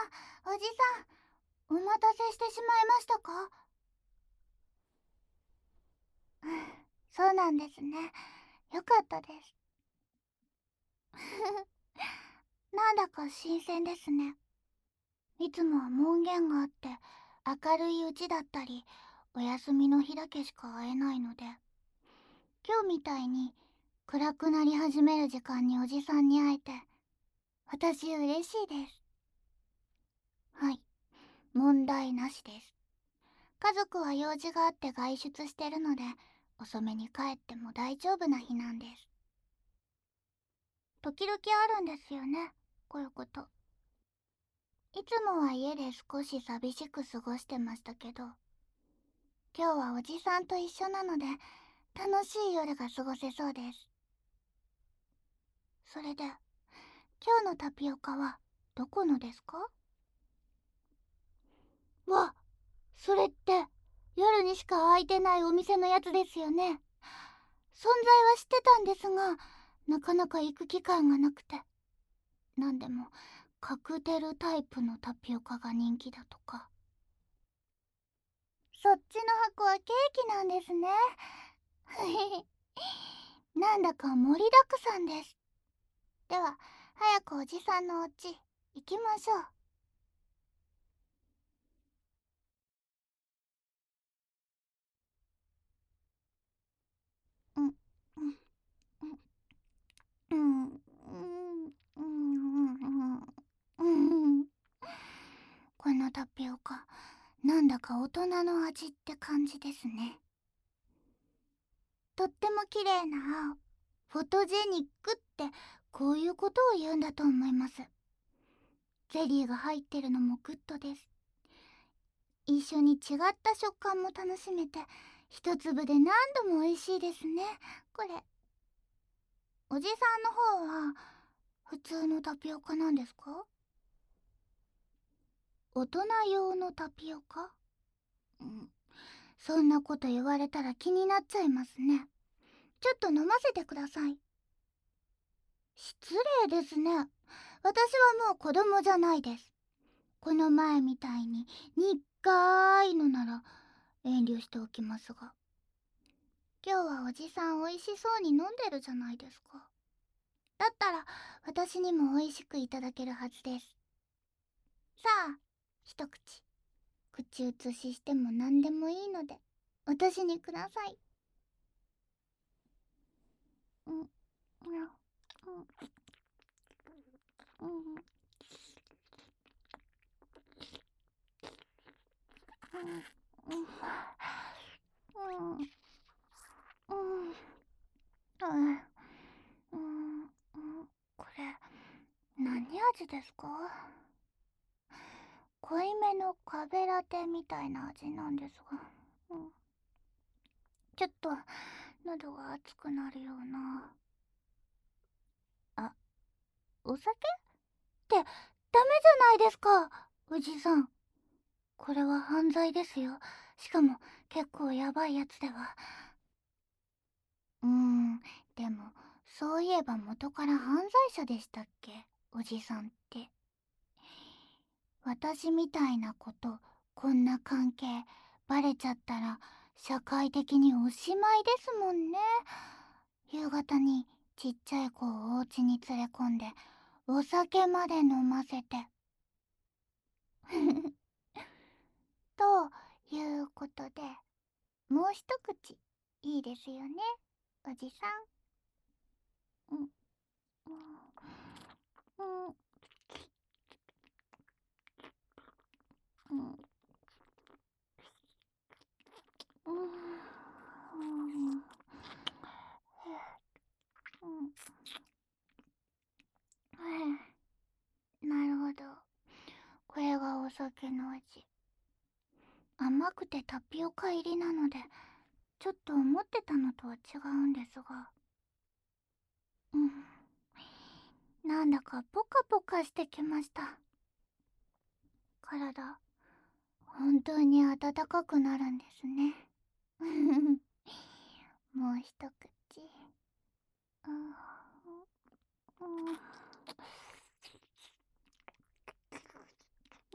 おじさん、お待たせしてしまいましたか？そうなんですね。よかったです。なんだか新鮮ですね。いつもは門限があって明るいうちだったりお休みの日だけしか会えないので、今日みたいに暗くなり始める時間におじさんに会えて私嬉しいです。はい、問題なしです。家族は用事があって外出してるので遅めに帰っても大丈夫な日なんです。時々あるんですよね、こういうこと。いつもは家で少し寂しく過ごしてましたけど、今日はおじさんと一緒なので楽しい夜が過ごせそうです。それで今日のタピオカはどこのですか？わ、それって夜にしか開いてないお店のやつですよね。存在は知ってたんですが、なかなか行く機会がなくて。なんでもカクテルタイプのタピオカが人気だとか。そっちの箱はケーキなんですね。なんだか盛りだくさんです。では早くおじさんのお家行きましょう。うんうんうんうんうんうん。このタピオカ、なんだか大人の味って感じですね。とっても綺麗な青。フォトジェニックってこういうことを言うんだと思います。ゼリーが入ってるのもグッドです。一緒に違った食感も楽しめて、一粒で何度も美味しいですね、これ。おじさんの方は普通のタピオカなんですか？大人用のタピオカ？うん、そんなこと言われたら気になっちゃいますね。ちょっと飲ませてください。失礼ですね。私はもう子供じゃないです。この前みたいに苦いのなら遠慮しておきますが。今日はおじさん美味しそうに飲んでるじゃないですか。だったら私にも美味しくいただけるはずです。さあ、一口。口移ししても何でもいいので私にください。うんうんうんうんうんうんこれ何味ですか？濃いめのカフェラテみたいな味なんですが、ちょっと喉が熱くなるような。あ、お酒ってダメじゃないですか、おじさん。これは犯罪ですよ。しかも結構やばいやつでは。でもそういえば元から犯罪者でしたっけ、おじさんって。私みたいなこと、こんな関係バレちゃったら社会的におしまいですもんね。夕方にちっちゃい子をお家に連れ込んでお酒まで飲ませて。ということで、もう一口いいですよね、おじさん。うんうんうんうんうんなるほど。これがお酒の味。甘くてタピオカ入りなので、ちょっと思ってたのとは違うんですが。うん。なんだかポカポカしてきました。体、本当に暖かくなるんですね。もう一口。うんうんうん、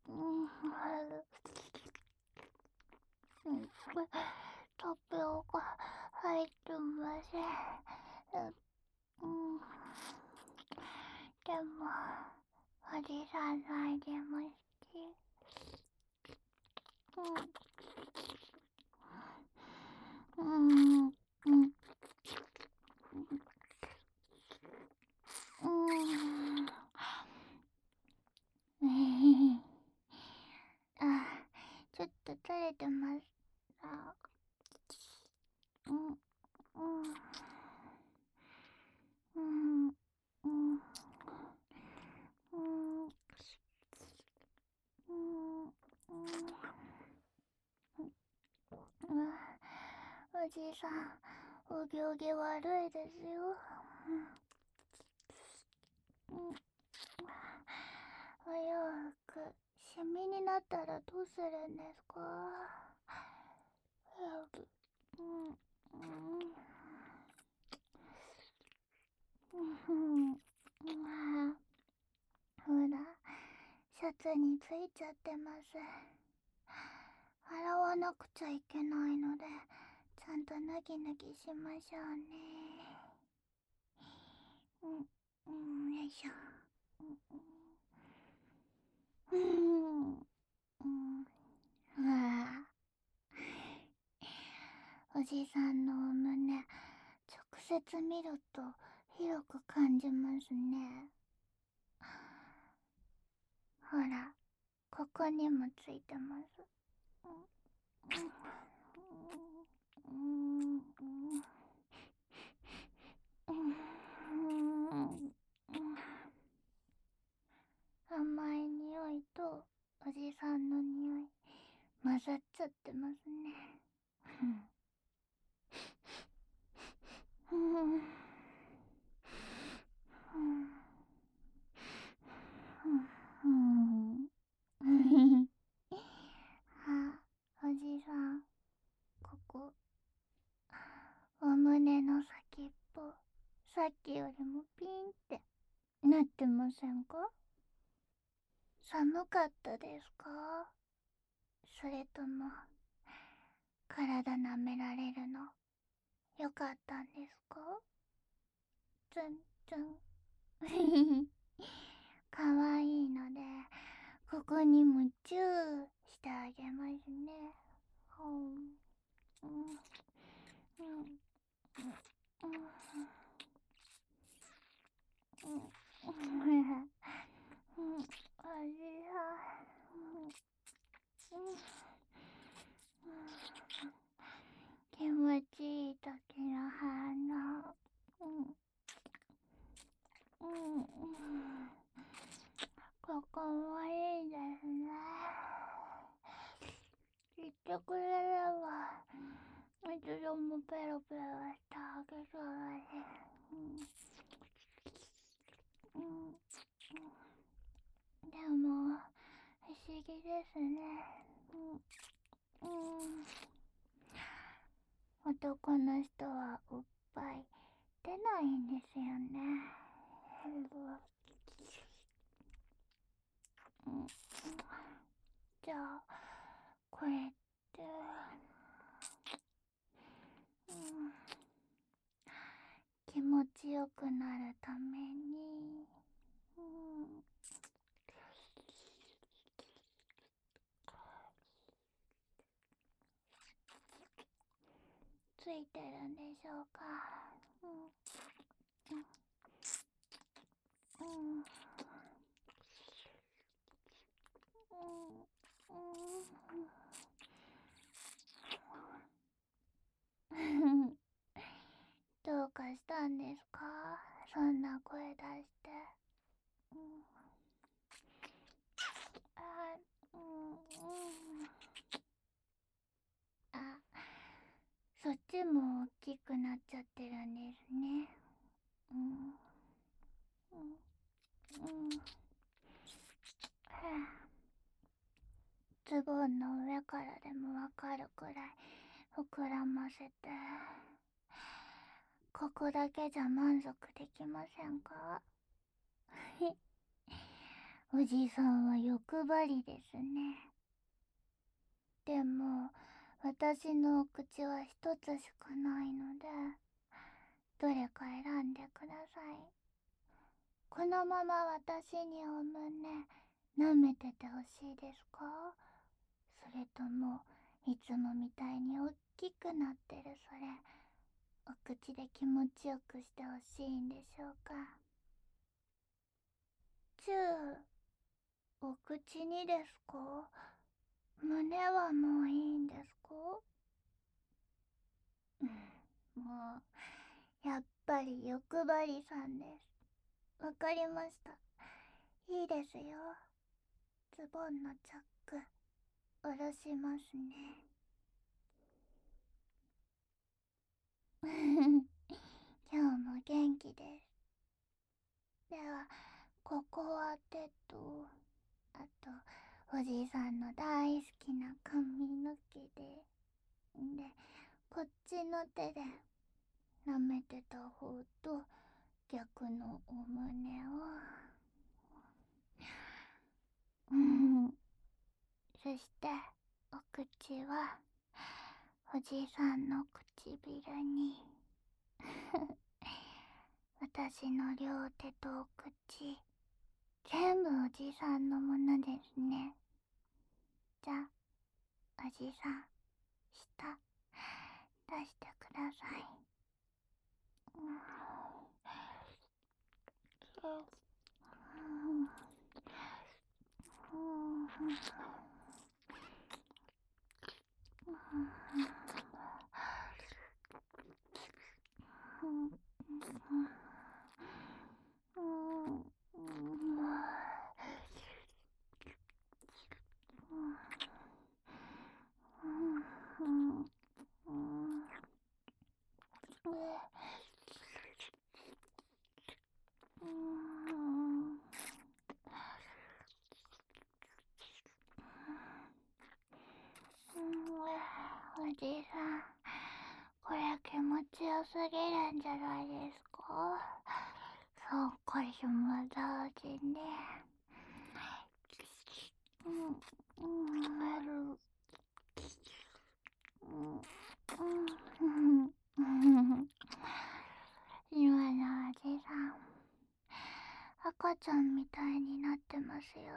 タピオカ入ってません。うん、でも、おじさんの味も好き。うん、うん、うん、うん。あ、ちょっと垂れてます。あ、うん、うん、うん、うん、うん、うん、うん、おじさん、お行儀悪いですよ。うん、お洋服、シミになったらどうするんですか？うん、うん、うん、ほら、シャツについちゃってます。洗わなくちゃいけないので、ちゃんと脱ぎ脱ぎしましょうね。うん、うん、よいしょ。うん、うん、うん、うわぁ。おじさんのお胸、直接見ると広く感じますね。ほら、ここにもついてます。うん、うん、うん、甘い匂いとおじさんの匂い混ざっちゃってますね。うん、うん、うん、あ、おじさん、ここ、お胸の先っぽ、さっきよりもピンってなってませんか？寒かったですか？それとも、体舐められるの、よかったんですか？ツンツン。かわいいので、ここにもチューしてあげますね。ほん、うん、うん、うん、うん、うん、うん、おじさん、うん、気持ちいい時の反応。うん、うん、うん、ここもいいですね。言ってくれれば、いつでもペロペロしてあげそうだし。うん、うん、でも、不思議ですね。うん、うん、男の人はおっぱい出ないんですよね。うん、じゃあ、これって、うん、気持ちよくなるために、うん、ついてるんでしょうか？うん、うん、うん、うん。どうかしたんですか？そんな声出して。うん、あ、うん、うん。あ、そっちも大きくなっちゃってるんですね。うん、うん、うん。はあ、ズボンの上からでもわかるくらい膨らませて。ここだけじゃ満足できませんか？ おじさんは欲張りですね。でも、私のお口は一つしかないので、どれか選んでください。このまま私にお胸舐めててほしいですか？それとも、いつもみたいにおっきくなってるそれ、お口で気持ちよくしてほしいんでしょうか？チュー、お口にですか？胸はもういいんですか？もう、やっぱり欲張りさんです。わかりました。いいですよ。ズボンのチャック、下ろしますね。今日も元気です。では、ここは手と、あと、おじいさんの大好きな髪の毛で、こっちの手で舐めてた方と逆のお胸を、そしてお口はおじいさんの唇に私の両手とお口、全部おじいさんのものですね。じゃあ、おじいさん、舌出してください。おじいさん、これ気持ちよすぎるんじゃないですか？そうかしまだうちね。今のおじさん、赤ちゃんみたいになってますよ。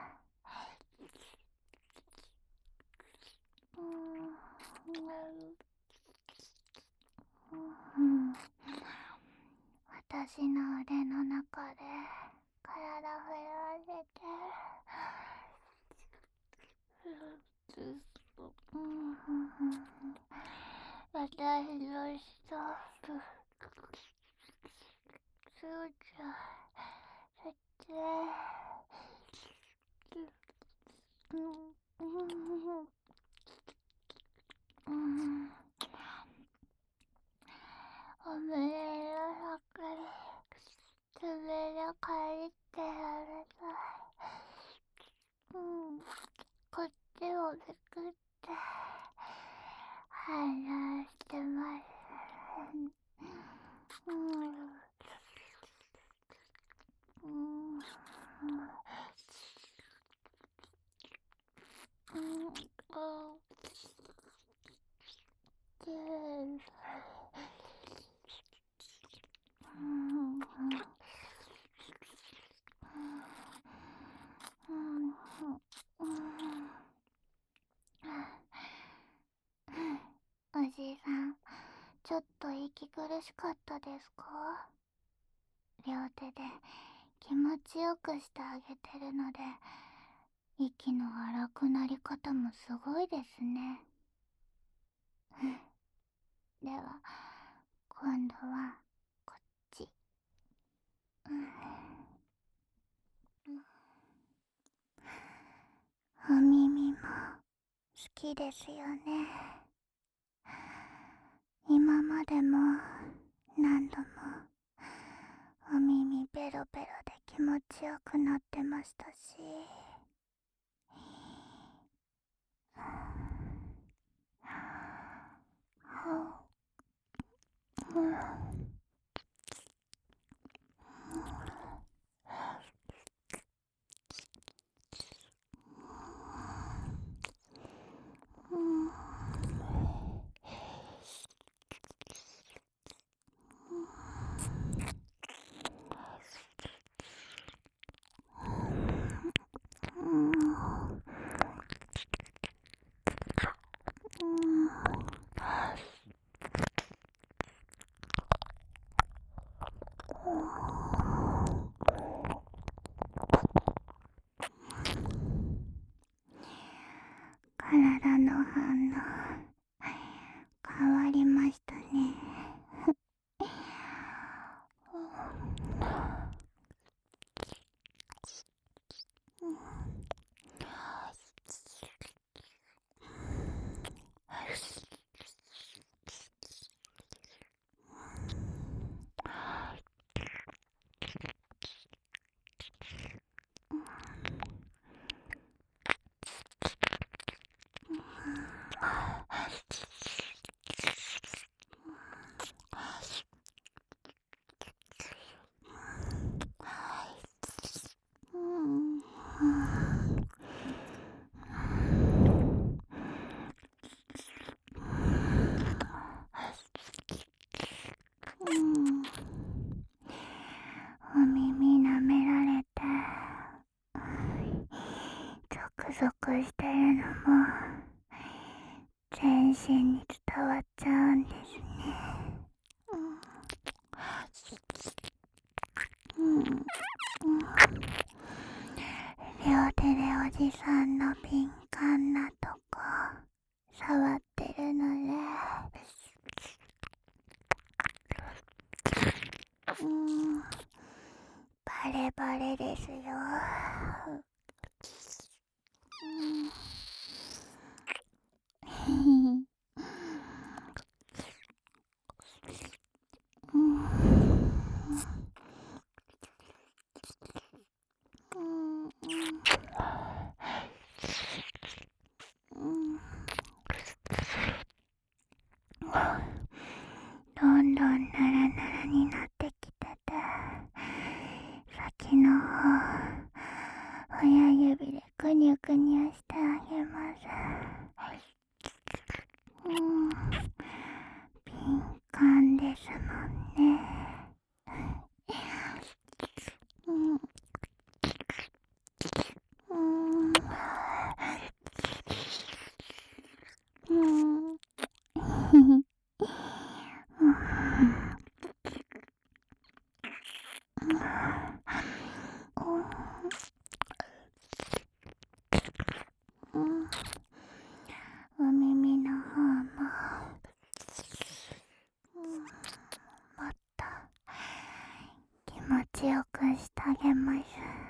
私の腕の中で体振らせて、私の下、そうじゃ、そっち、お胸の中に爪で借りてやるさい。こっちをめくって離してます。おじいさん、ちょっと息苦しかったですか？両手で気持ちよくしてあげてるので、息の荒くなり方もすごいですね。では、今度はこっち。お耳も好きですよね。今までも何度もお耳ペロペロで気持ちよくなってましたし、 ん、お耳舐められてゾクゾクしてるのも全身に伝わっちゃうんですね。うんうん、両手でおじさんの敏感なとこ触ってるので、バレバレですよ。どんどんナラナラになってきてて、先の方親指でくにゅくにゅしてあげます。敏感ですもんね。お耳の方ももっと気持ちよくしてあげます。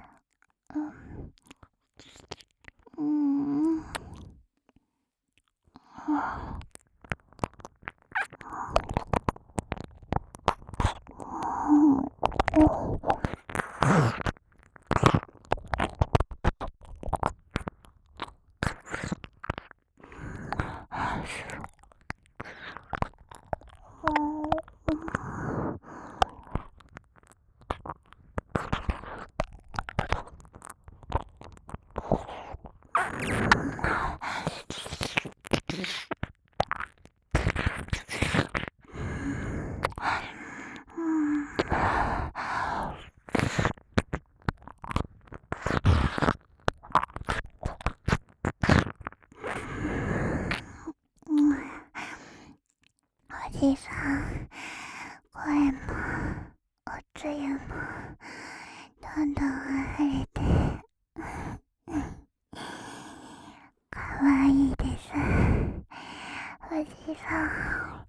おじさん、声もおつゆもどんどん溢れてかわいいです。おじさん、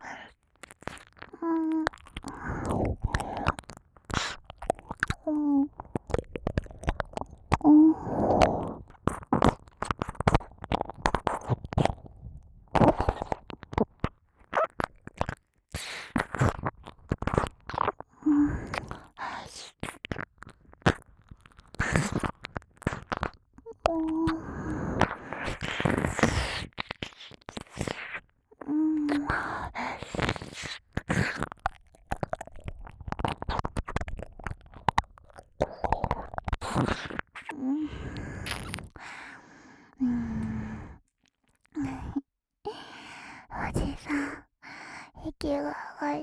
おじさん、息が上がって、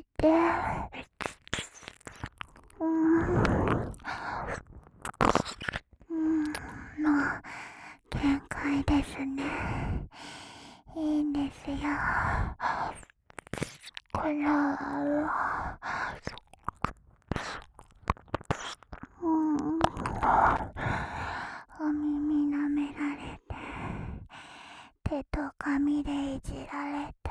もう限界ですね。いいんですよ。このお耳舐められて、手と髪でいじられて、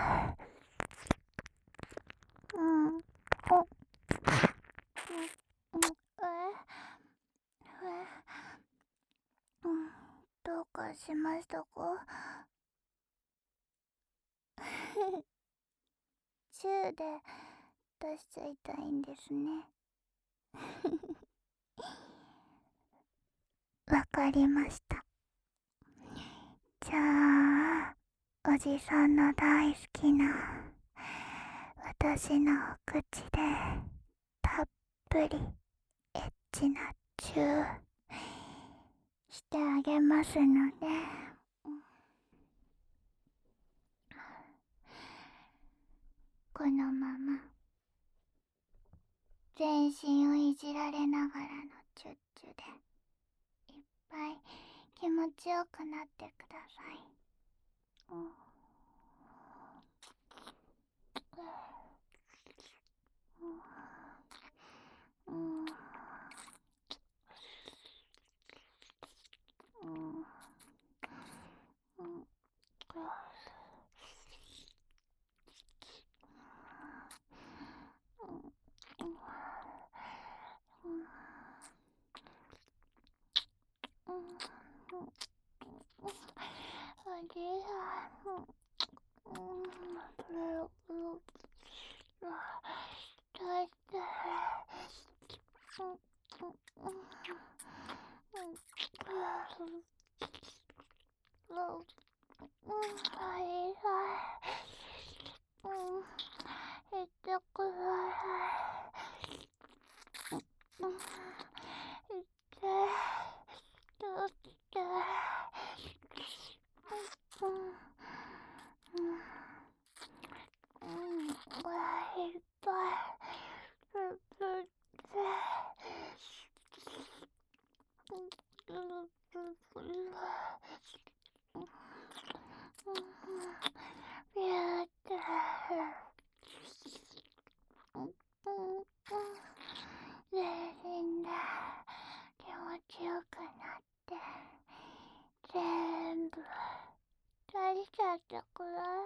どうかしましたか？チューで出しちゃいたいんですね。わかりました。じゃあ、おじさんの大好きな私のお口でたっぷりエッチなチューしてあげますので、このまま全身をいじられながらのチュッチュでいっぱい気持ちよくなってください。全身で気持ちよくなって全部出しちゃってくださ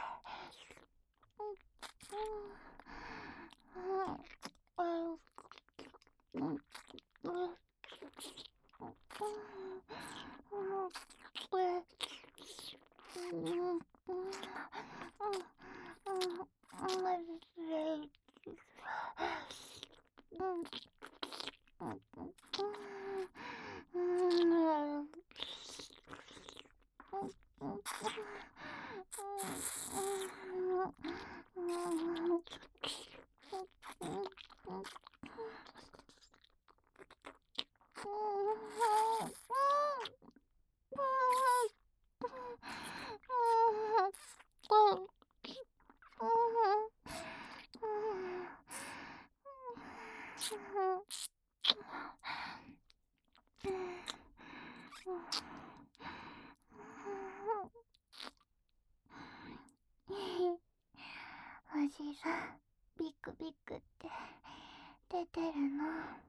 おじさん、ビクビクって出てるの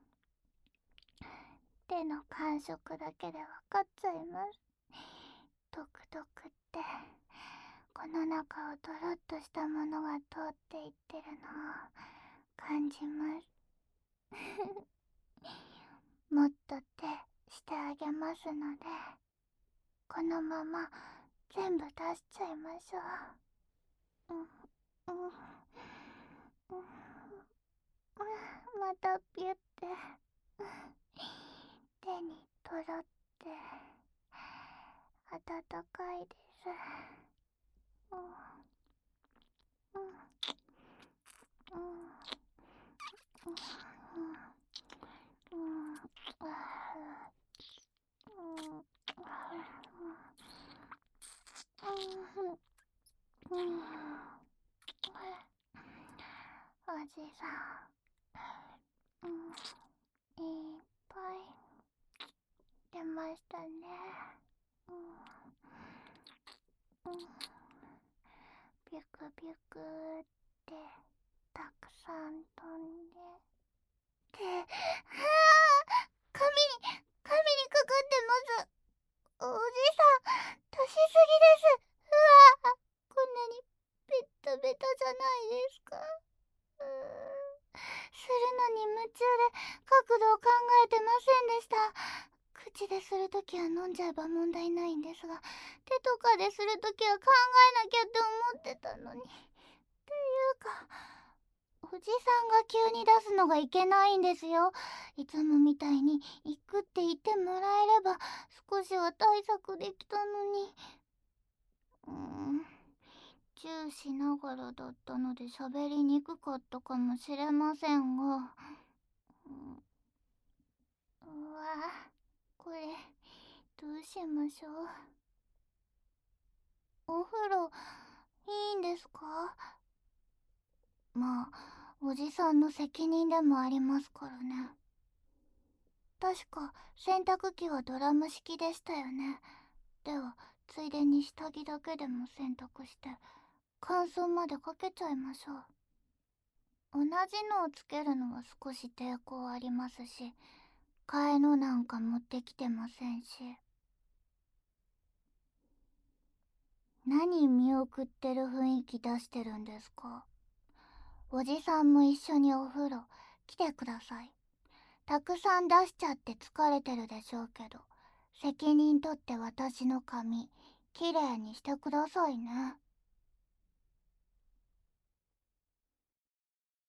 手の感触だけでわかっちゃいます。トクトクってこの中をドロッとしたものが通っていってるのを感じますもっと手してあげますので、このまま全部出しちゃいましょう。またピュって手にとろって温かいです。おじさん、いっぱい出ましたね。ビュクビュクってたくさん飛んで髪にかかってます。おじさん、足しすぎです。うわ、こんなにベタベタじゃないですか。するのに夢中で角度を考えてませんでした。口でするときは飲んじゃえば問題ないんですが、手とかでするときは考えなきゃって思ってたのに。っていうか、おじさんが急に出すのがいけないんですよ。いつもみたいに行くって言ってもらえれば少しは対策できたのに。チューしながらだったので喋りにくかったかもしれませんが、うわ、これどうしましょう。お風呂いいんですか？まあ、 おじさんの責任でもありますからね。確か洗濯機はドラム式でしたよね。ではついでに下着だけでも洗濯して乾燥までかけちゃいましょう。同じのをつけるのは少し抵抗ありますし、替えのなんか持ってきてませんし。何見送ってる雰囲気出してるんですか？おじさんも一緒にお風呂来てください。たくさん出しちゃって疲れてるでしょうけど、責任取って私の髪きれいにしてくださいね。